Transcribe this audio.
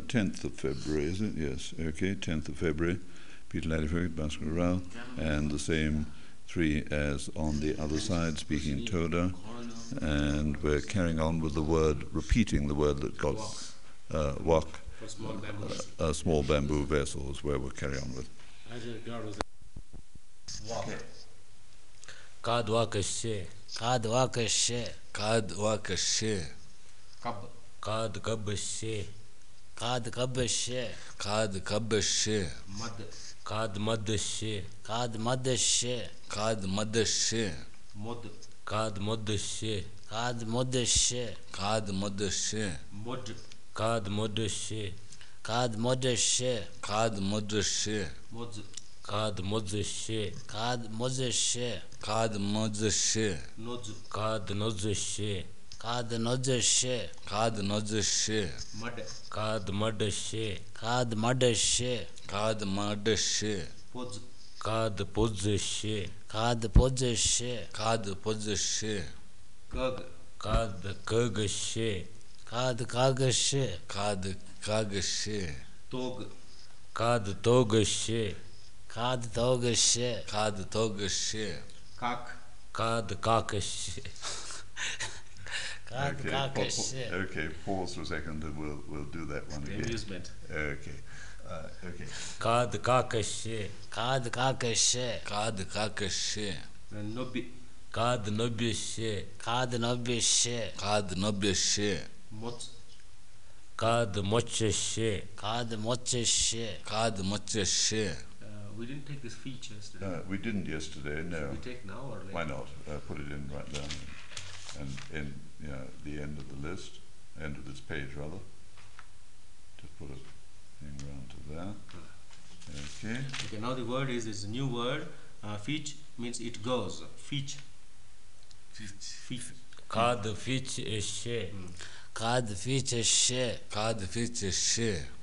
10th of February, is it? Yes. Okay, 10th of February. Peter Ladiford, Bhaskar Rao, and the same three as on the other side, speaking Toda. And we're carrying on with the word, repeating the word that got wak, a small bamboo vessel is where we'll carry on with. Okay. Kad wakashe, kad wakashe, Kad wakashe, kad kabashe, kad kabashe, kad kabashe, kad madashe, kad madashe, kad madashe, kad modashe, kad modashe, kad madashe, kad modashe, kad modashe, kad madashe, kad modashe, kad modashe, kad madashe, kad nozashe, kad nozashe, kad nozashe, kad madashe, kad madashe, kad madashe, kad podzashe, kad podzashe, kad podzashe, kad kagashe, kad kagashe, kad kagashe, kad togashe, kad togashe, kad togashe, kad kakashe. Kad kakashe. Okay, pause for a second and we'll do that one again. Amusement. Okay. Okay. Kad kakashe, kad kakashe, kad kakashe, kad nobishe, kad nobishe, kad nobishe, kad mocheshe, kad mocheshe, kad mocheshe. We didn't take this feature yesterday. We didn't yesterday, no. Should we take now or later? Why not? Put it in right down and in the end of the list, end of this page rather. Just put it round to there. Okay. Okay, now the word is a new word. Feach means it goes. Feach. kad ficheshe, kad ficheshe, kad ficheshe,